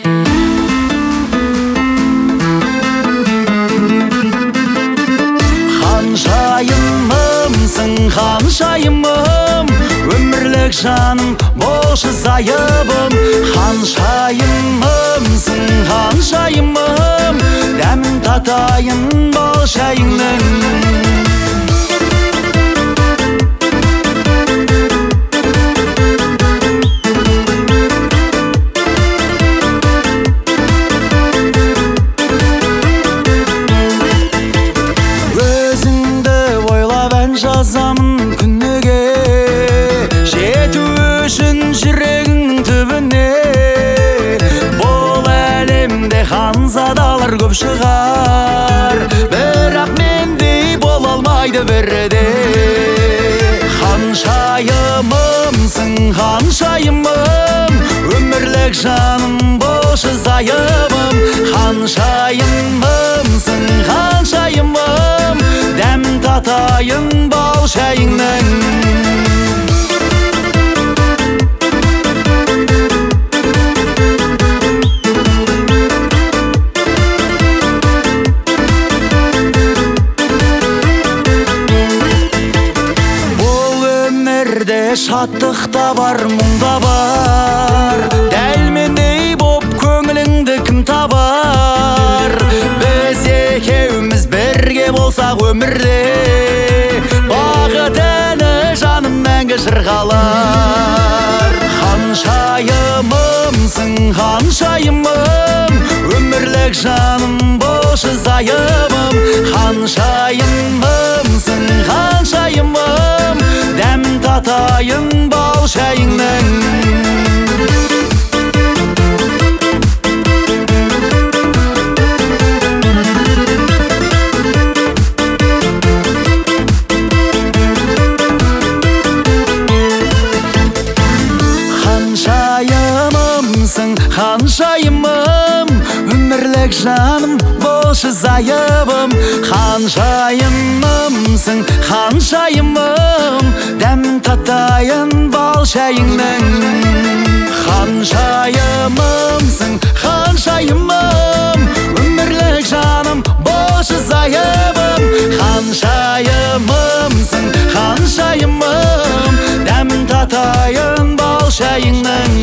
Ханшайымымсың, ханшайымым, өмірлік жаным, болшы зайыбым. Ханшайымымсың, ханшайымым, дәмін татайын бол шайыңның. Жазамын күніге, жету үшін жүрегіңнің түбіне. Бұл әлемде ханзадалар көп шығар, бірақ мендей бола алмайды бірде. Ханшайымымсың, ханшайымым, өмірлік жаным, болшы зайыбым. Ханшайымымсың, ханшайымым, дәм татайын бол шайыңның. Бұл өмірде шаттық та бар, мұң да бар, дәл мендей боп көңіліңді кім табар? Біз екеуміз бірге болсақ өмірде, бақыт әні жаным мәңгі жырғалар. Ханшайымымсың, ханшайымым, өмірлік жаным, болшы зайыбым. Ханшайымымсың, ханшайымым, дәм татайын бол шайыңның. Ханшайымымсың, ханшайымым, өмірлік жаным, болшы зайыбым. Ханшайымымсың, ханшайымым, дәм татайын бол шайыңның. Ханшайымымсың, ханшайымым, өмірлік жаным, болшы зайыбым. Ханшайымымсың, ханшайымым, дәм татайын бол шайыңның.